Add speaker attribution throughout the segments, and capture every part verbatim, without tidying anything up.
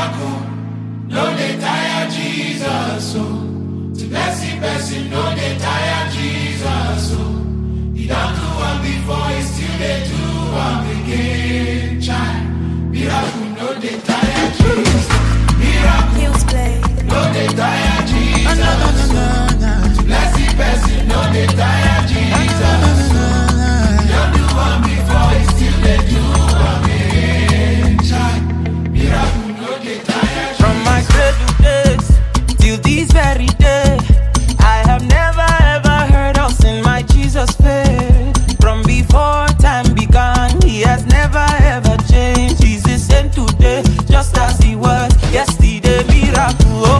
Speaker 1: Miracle, no dey tire Jesus, so to bless the person, no dey tire Jesus, so he don't do one before, he still dey do one again, child. Miracle, no dey tire Jesus. Miracle, no dey tire Jesus, so to bless the person, no dey tire Jesus, so he don't do one before, he still dey do one again, child. Miracle, no dey tire Jesus.
Speaker 2: From my cradle days till this very day, I have never ever heard or seen my Jesus fail. From before time began, he has never ever changed. He's the same today, just as he was yesterday. Miracle, oh.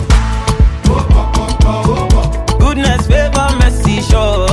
Speaker 2: Goodness, favor, mercy, sure.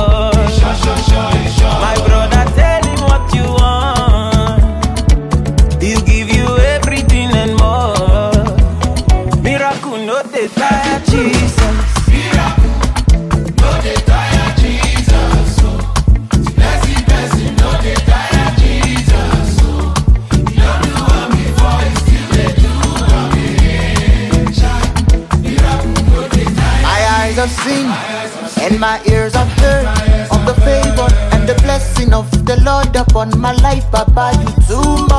Speaker 2: My brother, tell him what you want. He'll give you everything and more. Miracle, no dey tire Jesus.
Speaker 1: Miracle, no dey tire Jesus, so to bless the person, no dey tire Jesus, so he don't do one before, he still dey do one again, child. Miracle, no dey tire.
Speaker 3: My eyes have seen and my ears have heard of the favor and the blessing of the Lord upon my life. Papa, you too much.